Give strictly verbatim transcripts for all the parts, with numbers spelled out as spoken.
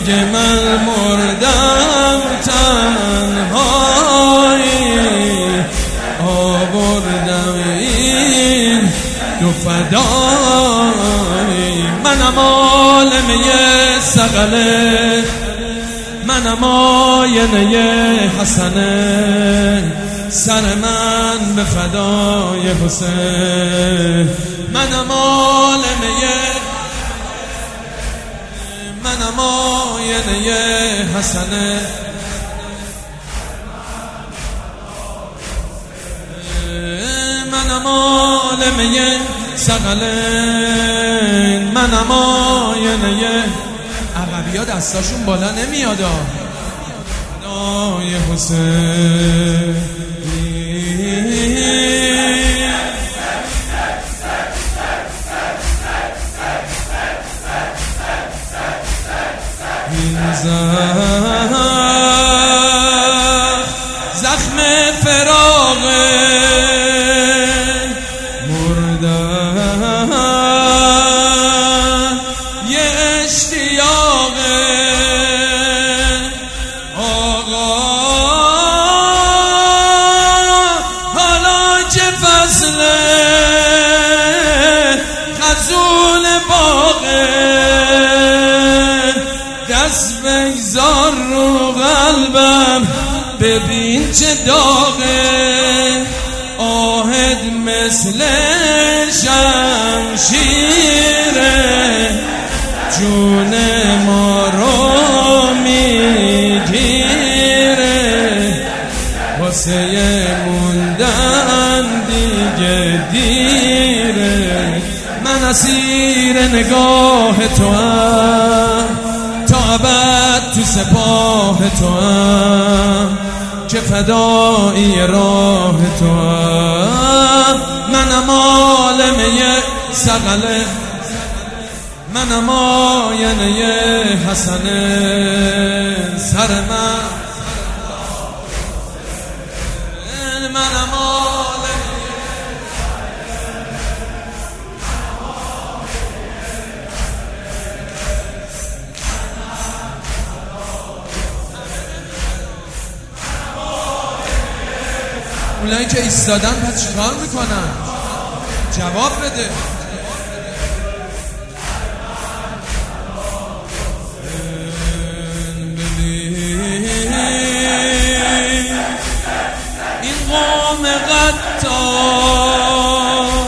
دیگه من مردم تنهایی، آوردم این دو فدایی. منم عالمه سقله، منم آینه حسنه، سر من به فدای حسین. منم عالمه، منم آینه حسنه، منم عالمه ثقلین، منم آینه. عقبی ها دستاشون بالا نمیاد فدای حسین. این زخم فراقه مردن، یه اشتیاقه آقا. حالا که فصله خزون باغه، دست بگذار رو قلبم ببین چه داغه. آهد مثل شمشیره، جون ما رو میگیره. واسه موندن دیگه دیره. من اسیر نگاه تو هم، تا ابد تو سپاه تو هم، که فدایی راه تو هم. منم عالمه ثقله، منم آینه حسنه، سر من منم اونایی که ایستادن پس چیکار میکنن؟ جواب بده. این قوم قطار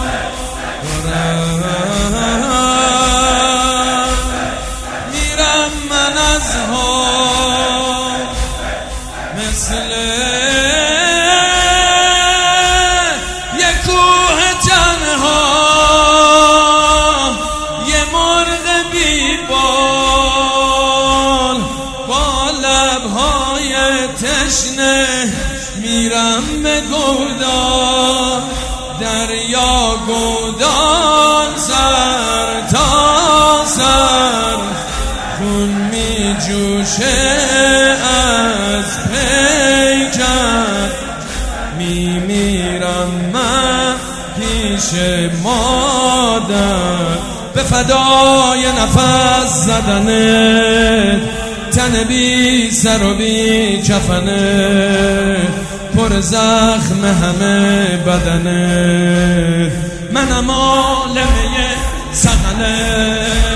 میرم من از ها مثل تشنه. میرم به گودان، دریا گودان، سر تا سر خون می جوشه از پیکر. می میرم من پیش مادر، به فدای نفس زدنه، تن بی سر و بی کفنه، پر زخم همه بدنه. منم عالمه ثقله،